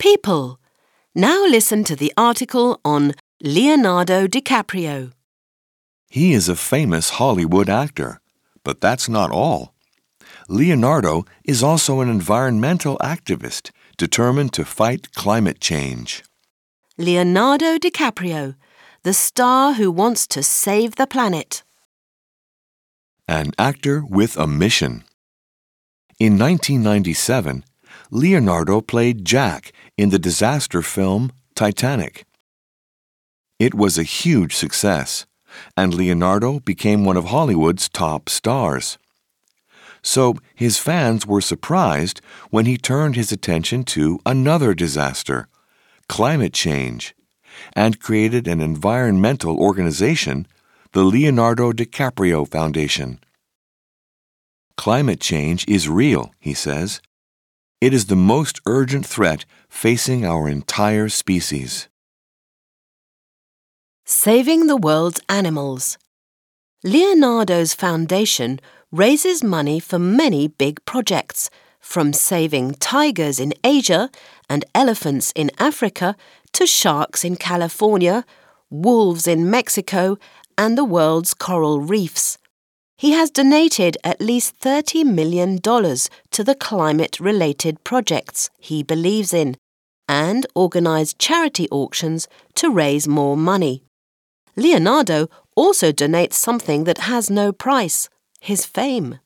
People. Now listen to the article on Leonardo DiCaprio. He is a famous Hollywood actor, but that's not all. Leonardo is also an environmental activist determined to fight climate change. Leonardo DiCaprio, the star who wants to save the planet. An actor with a mission. In 1997, Leonardo played Jack in the disaster film Titanic. It was a huge success, and Leonardo became one of Hollywood's top stars. So his fans were surprised when he turned his attention to another disaster, climate change, and created an environmental organization, the Leonardo DiCaprio Foundation. Climate change is real, he says. It is the most urgent threat facing our entire species. Saving the world's animals. Leonardo's foundation raises money for many big projects, from saving tigers in Asia and elephants in Africa to sharks in California, wolves in Mexico, and the world's coral reefs. He has donated at least $30 million to the climate-related projects he believes in and organized charity auctions to raise more money. Leonardo also donates something that has no price, his fame.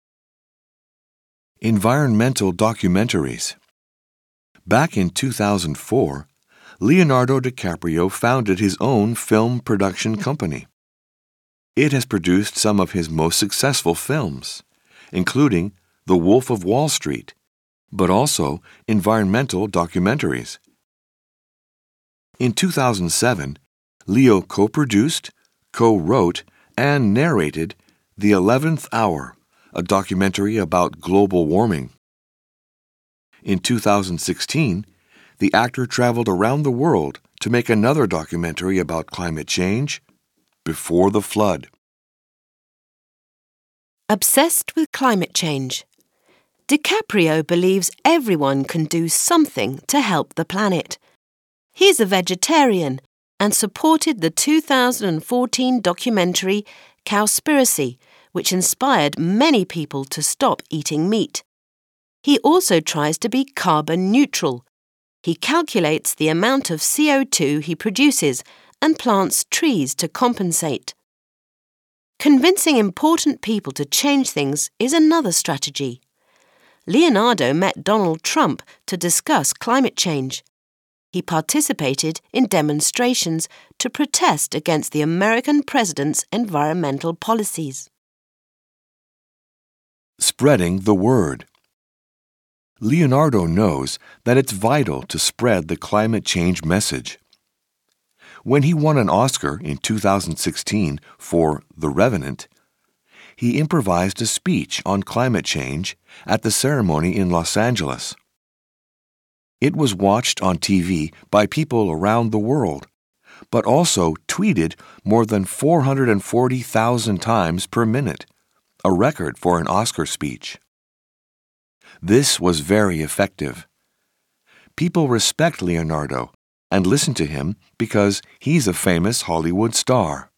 Environmental documentaries. Back in 2004, Leonardo DiCaprio founded his own film production company. It has produced some of his most successful films, including The Wolf of Wall Street, but also environmental documentaries. In 2007, Leo co-produced, co-wrote, and narrated The 11th Hour, a documentary about global warming. In 2016, the actor traveled around the world to make another documentary about climate change, Before the Flood. Obsessed with climate change. DiCaprio believes everyone can do something to help the planet. He's a vegetarian and supported the 2014 documentary Cowspiracy, which inspired many people to stop eating meat. He also tries to be carbon neutral. He calculates the amount of CO2 he produces and plants trees to compensate. Convincing important people to change things is another strategy. Leonardo met Donald Trump to discuss climate change. He participated in demonstrations to protest against the American president's environmental policies. Spreading the word. Leonardo knows that it's vital to spread the climate change message. When he won an Oscar in 2016 for The Revenant, he improvised a speech on climate change at the ceremony in Los Angeles. It was watched on TV by people around the world, but also tweeted more than 440,000 times per minute, a record for an Oscar speech. This was very effective. People respect Leonardo and listen to him because he's a famous Hollywood star.